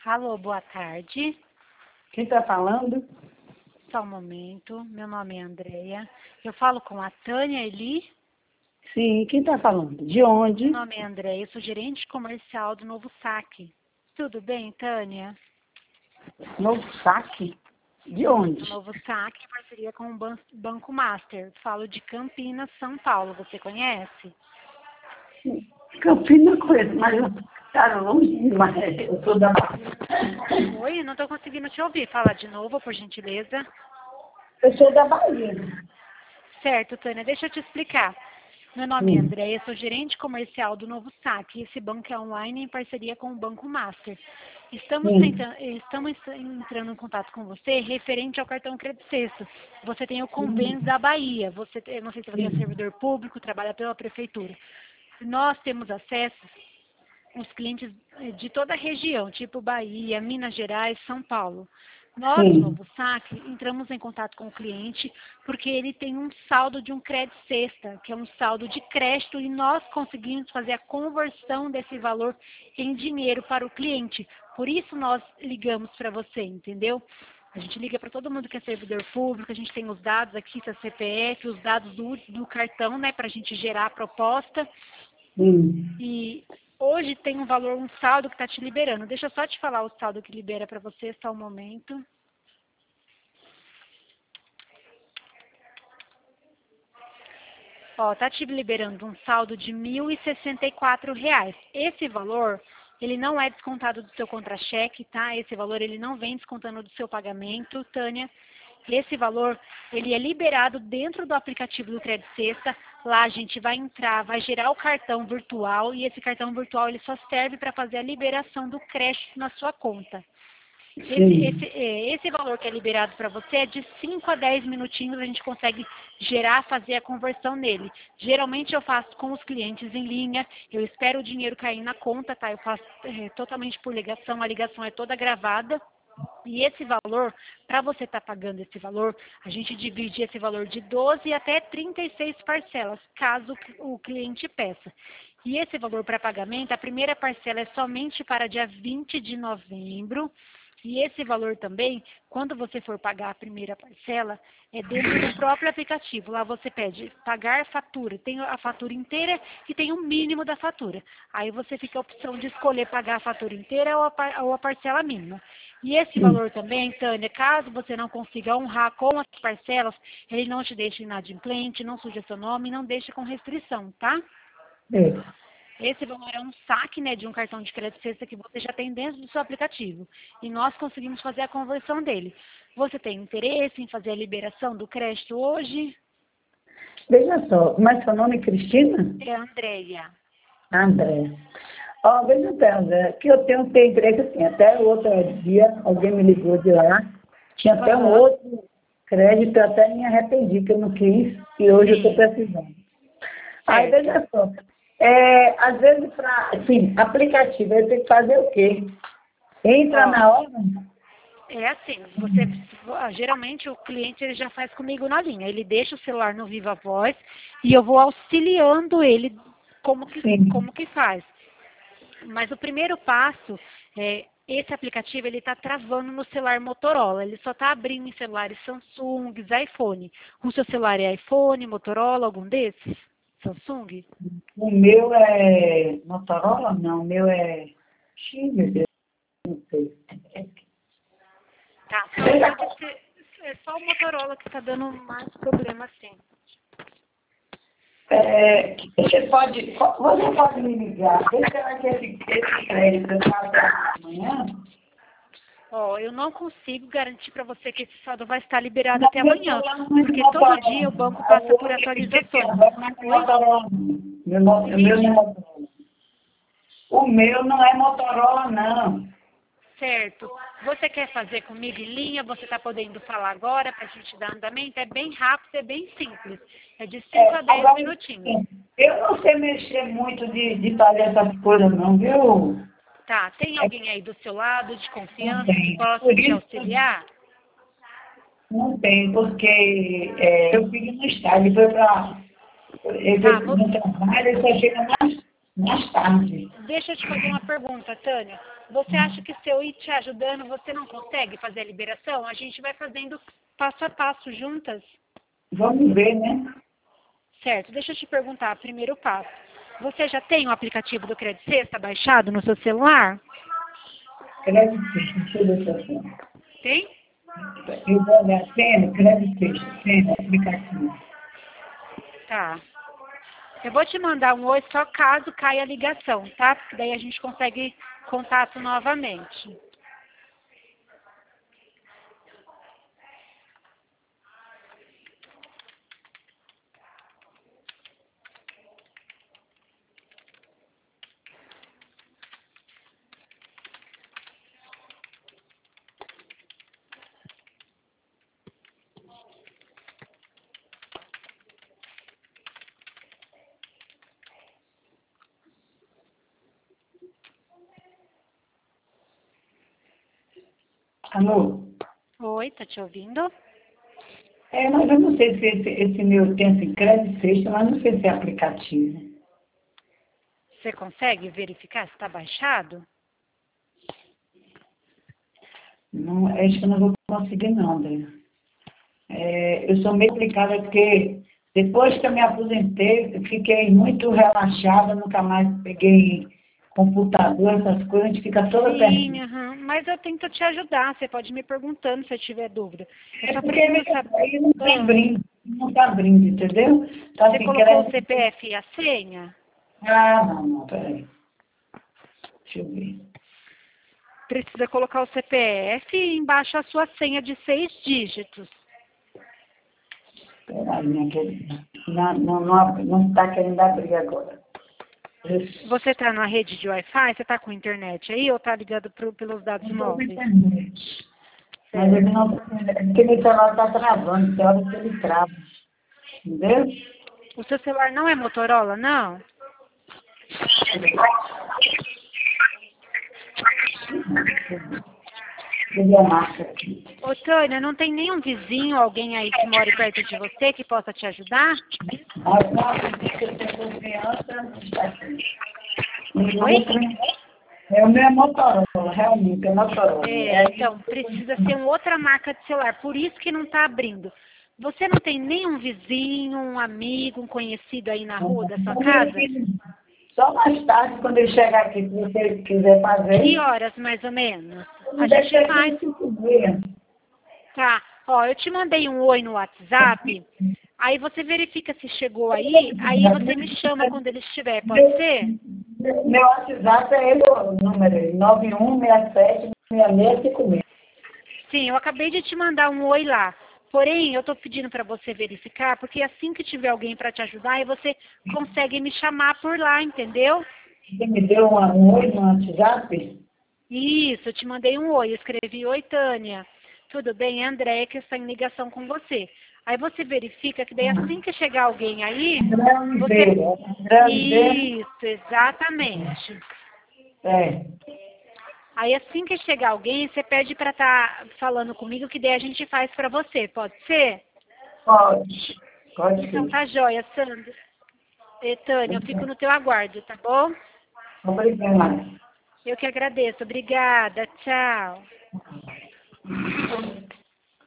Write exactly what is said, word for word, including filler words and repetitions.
Alô, boa tarde. Quem está falando? Só um momento. Meu nome é Andréia. Eu falo com a Tânia Eli. Sim, quem está falando? De onde? Meu nome é Andréia. Eu sou gerente comercial do Novo Saque. Tudo bem, Tânia? Novo Saque? De O onde? Novo Saque em parceria com o Ban- Banco Master. Falo de Campinas, São Paulo. Você conhece? Campina Coisa, mas eu estou longe demais. Eu sou da Bahia. Oi, não estou conseguindo te ouvir. Fala de novo, por gentileza. Eu sou da Bahia. Certo, Tânia, deixa eu te explicar. Meu nome é Hum. Andréia, sou gerente comercial do Novo Saque. Esse banco é online em parceria com o Banco Master. Estamos, Hum. tentando, estamos entrando em contato com você referente ao cartão Crédito Sexto. Você tem o convênio da Bahia. Você, eu não sei se você é Sim. servidor público, trabalha pela prefeitura. Nós temos acesso aos clientes de toda a região, tipo Bahia, Minas Gerais, São Paulo. Nós, do Sim. Novo Saque, entramos em contato com o cliente porque ele tem um saldo de um crédito sexta, que é um saldo de crédito, e nós conseguimos fazer a conversão desse valor em dinheiro para o cliente. Por isso nós ligamos para você, entendeu? A gente liga para todo mundo que é servidor público, a gente tem os dados aqui, seu C P F, os dados do, do cartão, né, para a gente gerar a proposta. Hum. E hoje tem um valor, um saldo que está te liberando. Deixa eu só te falar o saldo que libera para você, só um momento. Ó, tá te liberando um saldo de mil e sessenta e quatro reais. Esse valor, ele não é descontado do seu contra-cheque, tá? Esse valor, ele não vem descontando do seu pagamento, Tânia. Esse valor, ele é liberado dentro do aplicativo do Crédito Sexta. Lá a gente vai entrar, vai gerar o cartão virtual, e esse cartão virtual, ele só serve para fazer a liberação do crédito na sua conta. Esse, esse, Sim. é, esse valor que é liberado para você é de cinco a dez minutinhos, a gente consegue gerar, fazer a conversão nele. Geralmente eu faço com os clientes em linha, eu espero o dinheiro cair na conta, tá? Eu faço é, totalmente por ligação, a ligação é toda gravada. E esse valor, para você estar pagando esse valor, a gente divide esse valor de doze até trinta e seis parcelas, caso o cliente peça. E esse valor para pagamento, a primeira parcela é somente para dia vinte de novembro. E esse valor também, quando você for pagar a primeira parcela, é dentro do próprio aplicativo. Lá você pede pagar fatura, tem a fatura inteira e tem o mínimo da fatura. Aí você fica a opção de escolher pagar a fatura inteira ou a, par- ou a parcela mínima. E esse Sim. valor também, Tânia, caso você não consiga honrar com as parcelas, ele não te deixa inadimplente, não suja seu nome, não deixa com restrição, tá? É. Esse valor é um saque, né, de um cartão de crédito sexta que você já tem dentro do seu aplicativo. E nós conseguimos fazer a conversão dele. Você tem interesse em fazer a liberação do crédito hoje? Veja só, mas seu nome é Cristina? É a Andréia. André. Ó, veja bem, André, que eu tenho, tenho interesse assim, até o outro dia, alguém me ligou de lá, tinha até um Aham. outro crédito, eu até me arrependi que eu não quis, e hoje eu estou Sim, precisando. Aí, certo. veja só, é, às vezes, para, assim, aplicativo, eu tenho que fazer o quê? Entra Ó, na hora? é assim, você ah, geralmente o cliente ele já faz comigo na linha. Ele deixa o celular no Viva Voz e eu vou auxiliando ele como que, Sim, como que faz. Mas o primeiro passo é esse aplicativo ele está travando no celular Motorola. Ele só está abrindo em celulares Samsung, iPhone. O seu celular é iPhone, Motorola, algum desses? Samsung? o meu é Motorola? Não, o meu é X, meu Deus, não sei. Tá, só pode ser. É só o Motorola que está dando mais problema assim. É, você pode, você pode me ligar, deixa que esse, esse crédito eu faço amanhã? Ó, eu não consigo garantir para você que esse saldo vai estar liberado Não, até meu amanhã, celular não é de porque todo Motorola. dia o banco É o passa por outro que fica atualizações. agora, não é de Oi? Motorola. Não. Meu, mo- Não o meu não é entendi. Motorola. O meu não é Motorola, não. Certo. Você quer fazer comigo em linha? Você está podendo falar agora para a gente dar andamento? É bem rápido, é bem simples. É de cinco É, a dez agora, minutinhos. sim, eu não sei mexer muito de, de fazer essas coisas, não, viu? Tá, tem É, alguém aí do seu lado de não confiança que tem. possa Por te isso, auxiliar? não tem, porque é, eu fiz no estádio, foi para. Ele Tá, foi mo- no trabalho, ele só chega mais. mais tarde. Deixa eu te fazer uma pergunta, Tânia. Você acha que se eu ir te ajudando, você não consegue fazer a liberação? A gente vai fazendo passo a passo juntas. Vamos ver, né? Certo. Deixa eu te perguntar, primeiro passo. Você já tem o aplicativo do Crédito Sexta baixado no seu celular? Crédito Sexta, deixa eu ver se eu tenho. Tem? Eu vou olhar, tem, Crédito Sexta, tem, aplicativo. Tá. Eu vou te mandar um oi só caso caia a ligação, tá? Porque daí a gente consegue contato novamente. Amor, Oi, tá te ouvindo? é, mas eu não sei se esse, esse meu tem assim, Crédito Sexta, mas não sei se é aplicativo. Você consegue verificar se está baixado? Não, acho que eu não vou conseguir não, André. É, eu sou meio complicada porque depois que eu me aposentei, eu fiquei muito relaxada, nunca mais peguei computador, essas coisas, a gente fica toda Sim, perdida. aham. Mas eu tento te ajudar. Você pode me perguntando se eu tiver dúvida. Eu É só porque preciso saber. aí não tem Ah, brinde, não está brinde, entendeu? Então, você assim, colocou o crédito... C P F e a senha? Ah, não, não, peraí. Deixa eu ver. Precisa colocar o C P F e embaixo a sua senha de seis dígitos. Peraí, minha querida. Não, não, não, não está querendo abrir agora. Isso. Você está na rede de Wi-Fi? Você está com internet aí ou está ligado pro, pelos dados Não estou com móveis? internet. Mas ele não está com internet, porque meu celular está travando, tem hora que ele trava. Entendeu? O seu celular não é Motorola, não? Ele é marca aqui. Ô, Tânia, não tem nenhum vizinho, alguém aí que mora perto de você que possa te ajudar? Mas não, que eu tenho confiança, está aqui. E Oi? outra, é o meu é Motorola, realmente, é Motorola. É, então, precisa ser uma outra marca de celular, por isso que não está abrindo. Você não tem nenhum vizinho, um amigo, um conhecido aí na rua da sua casa? Só mais tarde, quando ele chegar aqui, se você quiser fazer. Que horas, mais ou menos? A Deve gente ser faz. cinco dias. Tá. Ó, eu te mandei um oi no WhatsApp, aí você verifica se chegou aí, aí você me chama quando ele estiver, pode ser? Meu WhatsApp é ele, o número nove um seis sete seis seis cinco seis. Sim, eu acabei de te mandar um oi lá. Porém, eu estou pedindo para você verificar, porque assim que tiver alguém para te ajudar, aí você consegue me chamar por lá, entendeu? Você me deu uma- um oi no WhatsApp? Isso, eu te mandei um oi. Eu escrevi, oi, Tânia. Tudo bem? É André que está em ligação com você. Aí você verifica que daí assim que chegar alguém aí, André você... Oliveira. André Oliveira. Isso, exatamente. É. Aí assim que chegar alguém, você pede para estar falando comigo, que daí a gente faz para você, pode ser? Pode. Pode Então ser. tá joia, Sandra. E, Tânia, eu fico no teu aguardo, tá bom? Obrigada. Eu que agradeço. Obrigada. Tchau.